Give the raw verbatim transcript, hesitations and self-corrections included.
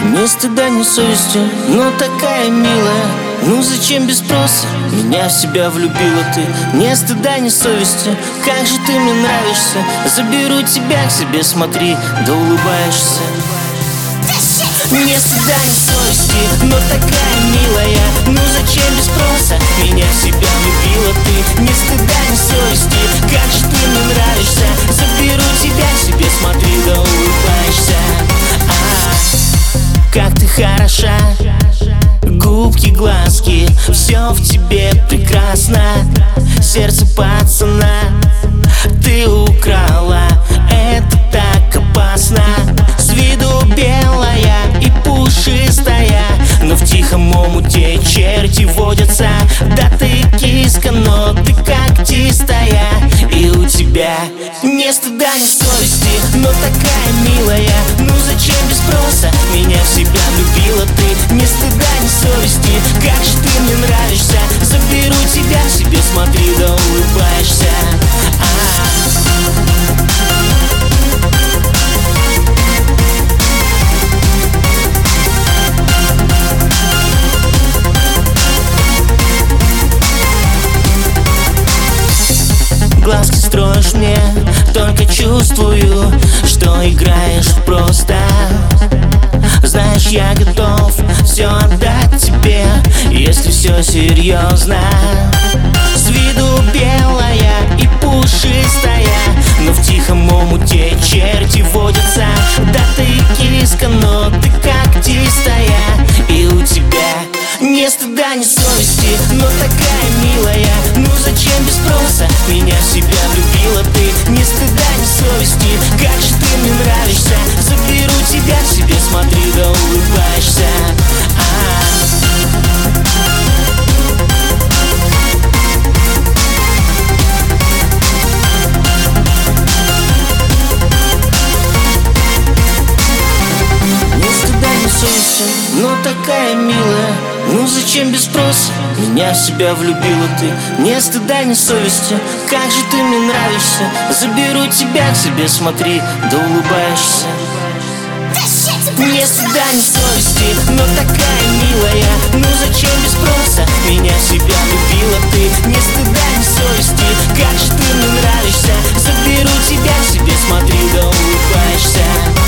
Ни стыда, ни совести, но такая милая. Ну зачем без спроса меня в себя влюбила ты? Ни стыда, ни совести, как же ты мне нравишься. Заберу тебя к себе, смотри, да улыбаешься. Ни стыда, ни совести, но такая милая. Ну зачем без спроса меня в себя влюбила ты? Ни стыда, ни совести, как же ты мне нравишься. Заберу тебя к себе, смотри, да улыбаешься. А, как ты хороша, губки, глазки, все в тебе прекрасно. Сердце пацана ты украла, это так опасно. С виду белая и пушистая, но в тихом омуте черти водятся. Да ты киска, но ты когтистая, и у тебя ни стыда, ни совести, но такая милая. Ну зачем без спроса меня в себя влюбила ты? Ни стыда, ни совести, как же ты мне нравишься. Заберу тебя к себе, смотри, да улыбаешься. Глазки строишь мне, только чувствую, что играешь просто. Знаешь, я готов все отдать тебе, если все серьезно. С виду белая и пушистая, но в тихом омуте черти водятся. Да ты киска, но ты когтистая, и у тебя ни стыда, ни совести, но такая милая. Ну зачем без спроса меня в себя влюбила ты? Ни стыда, ни совести, как же ты мне нравишься. Заберу тебя к себе, смотри, да улыбаешься. Но такая милая, ну зачем без спроса меня в себя влюбила ты? Ни стыда, ни совести, как же ты мне нравишься. Заберу тебя к себе, смотри, да улыбаешься. Ни стыда, ни совести, но такая милая. Ну зачем без спроса меня в себя влюбила ты? Ни стыда, ни совести, как же ты мне нравишься. Заберу тебя к себе, смотри, да улыбаешься.